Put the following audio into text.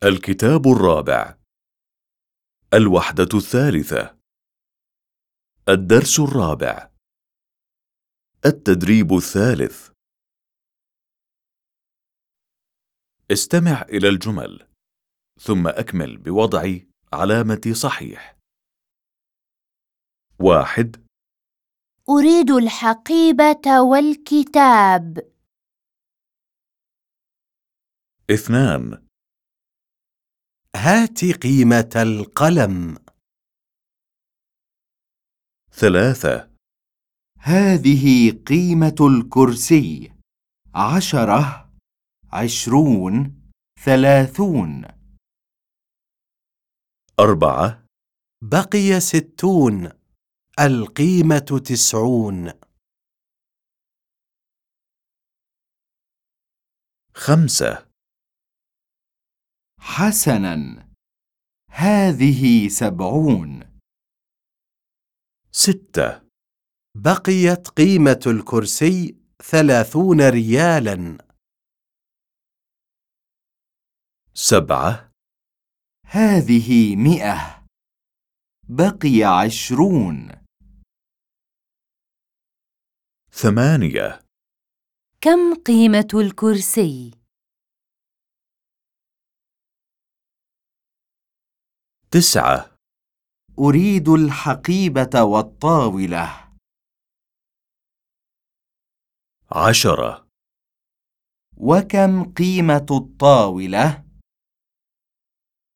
الكتاب الرابع. الوحدة الثالثة. الدرس الرابع. التدريب الثالث. استمع إلى الجمل ثم أكمل بوضع علامة صحيح. 1. أريد الحقيبة والكتاب. 2. هات قيمة القلم. 3. هذه قيمة الكرسي: 10، 20، 30. 4. بقي 60. القيمة 90. 5. حسناً، هذه 70. 6. بقيت قيمة الكرسي 30 ريالاً. 7. هذه 100. بقي 20. 8. كم قيمة الكرسي؟ 9. أريد الحقيبة والطاولة. 10. وكم قيمة الطاولة؟